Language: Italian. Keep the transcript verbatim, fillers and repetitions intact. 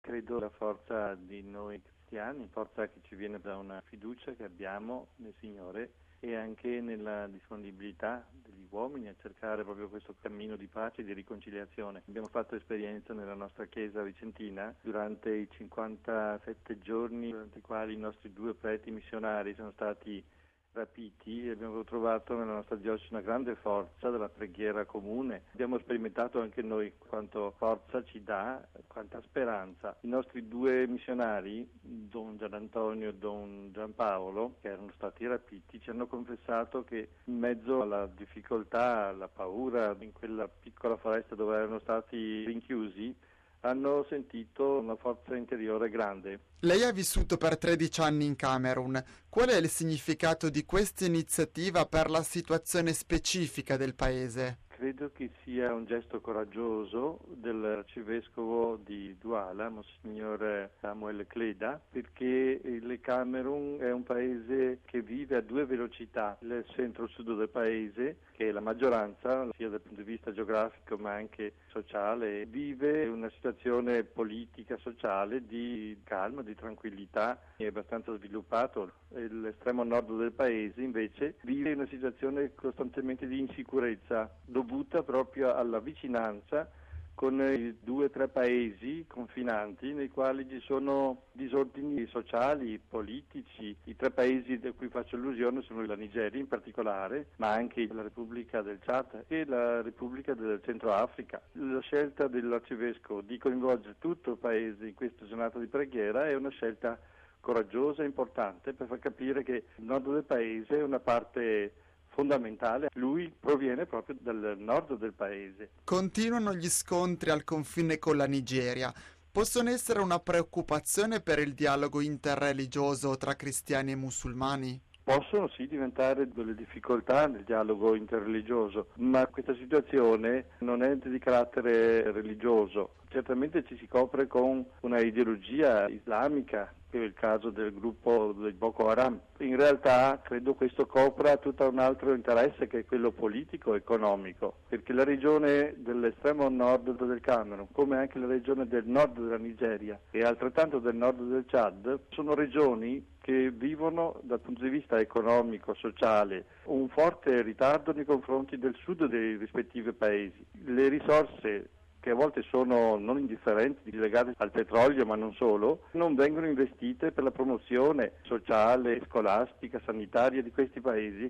Credo la forza di noi cristiani, forza che ci viene da una fiducia che abbiamo nel Signore e anche nella disponibilità degli uomini a cercare proprio questo cammino di pace e di riconciliazione. Abbiamo fatto esperienza nella nostra chiesa vicentina durante i cinquantasette giorni durante i quali i nostri due preti missionari sono stati rapiti e abbiamo trovato nella nostra diocesi una grande forza della preghiera comune. Abbiamo sperimentato anche noi quanto forza ci dà, quanta speranza. I nostri due missionari, Don Gianantonio e Don Giampaolo, che erano stati rapiti, ci hanno confessato che in mezzo alla difficoltà, alla paura, in quella piccola foresta dove erano stati rinchiusi, hanno sentito una forza interiore grande. Lei ha vissuto per tredici anni in Camerun. Qual è il significato di questa iniziativa per la situazione specifica del paese? Credo che sia un gesto coraggioso dell'arcivescovo di Douala, Monsignor Samuel Cleda, perché il Camerun è un paese che vive a due velocità, il centro-sud del paese, che è la maggioranza, sia dal punto di vista geografico ma anche sociale, vive una situazione politica, sociale di calma, di tranquillità, è abbastanza sviluppato. L'estremo nord del paese invece vive una situazione costantemente di insicurezza, dovuta proprio alla vicinanza con i due o tre paesi confinanti nei quali ci sono disordini sociali, politici. I tre paesi di cui faccio allusione sono la Nigeria in particolare, ma anche la Repubblica del Ciad e la Repubblica del Centro Africa. La scelta dell'arcivescovo di coinvolgere tutto il paese in questa giornata di preghiera è una scelta coraggiosa e importante per far capire che il nord del paese è una parte fondamentale. Lui proviene proprio dal nord del paese. Continuano gli scontri al confine con la Nigeria. Possono essere una preoccupazione per il dialogo interreligioso tra cristiani e musulmani? Possono sì diventare delle difficoltà nel dialogo interreligioso, ma questa situazione non è di carattere religioso. Certamente ci si copre con una ideologia islamica, che è il caso del gruppo del Boko Haram. In realtà credo questo copra tutto un altro interesse che è quello politico e economico, perché la regione dell'estremo nord del Camerun, come anche la regione del nord della Nigeria e altrettanto del nord del Chad, sono regioni che vivono dal punto di vista economico, sociale, un forte ritardo nei confronti del sud dei rispettivi paesi. Le risorse, che a volte sono non indifferenti, legate al petrolio ma non solo, non vengono investite per la promozione sociale, scolastica, sanitaria di questi paesi